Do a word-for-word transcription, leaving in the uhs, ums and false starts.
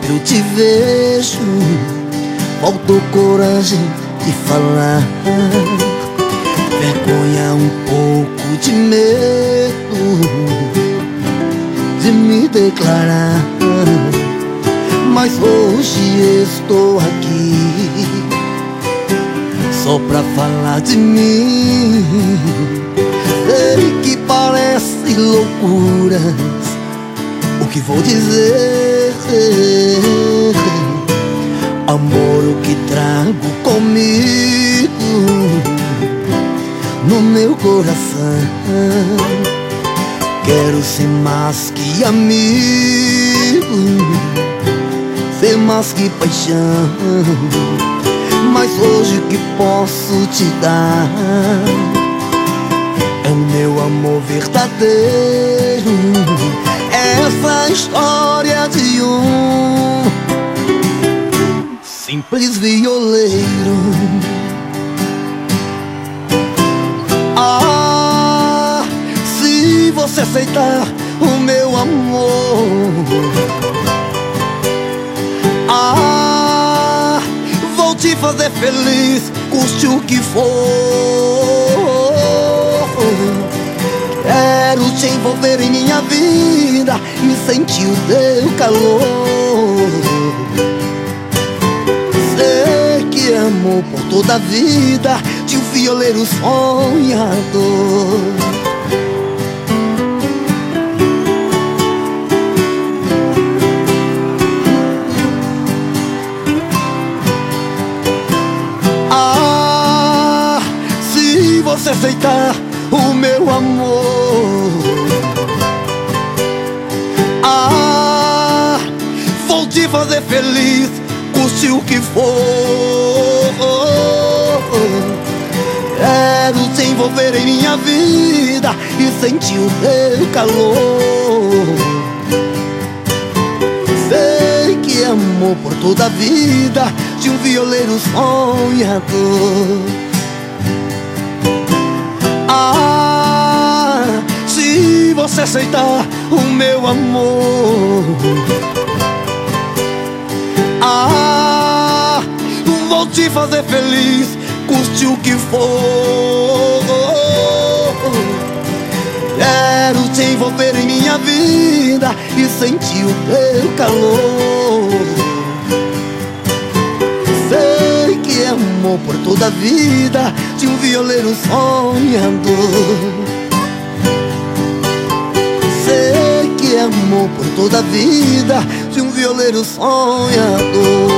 eu te vejo, faltou coragem de falar, vergonha, um pouco de medo de me declarar. Mas hoje estou aqui só pra falar de mim. Sei que parece loucuras o que vou dizer, amor, o que trago comigo no meu coração. Quero ser mais que amigo, ser mais que paixão. Mas hoje o que posso te dar é o meu amor verdadeiro. Essa história de um simples violeiro. Ah, se você aceitar o meu amor, ah, vou te fazer feliz, custe o que for. Quero te envolver em minha vida e sentir o teu calor. Sei que é amor por toda a vida de um violeiro sonhador. Ah, se você aceitar o meu amor, ah, vou te fazer feliz, custe o que for. Quero te envolver em minha vida e sentir o teu calor. Sei que é amor por toda a vida de um violeiro sonhador. Ah, se você aceitar o meu amor, ah, vou te fazer feliz, custe o que for. Quero te envolver em minha vida e sentir o teu calor. Sei que é amor por toda a vida de um violeiro sonhador. Sei que é amor por toda a vida de um violeiro sonhador.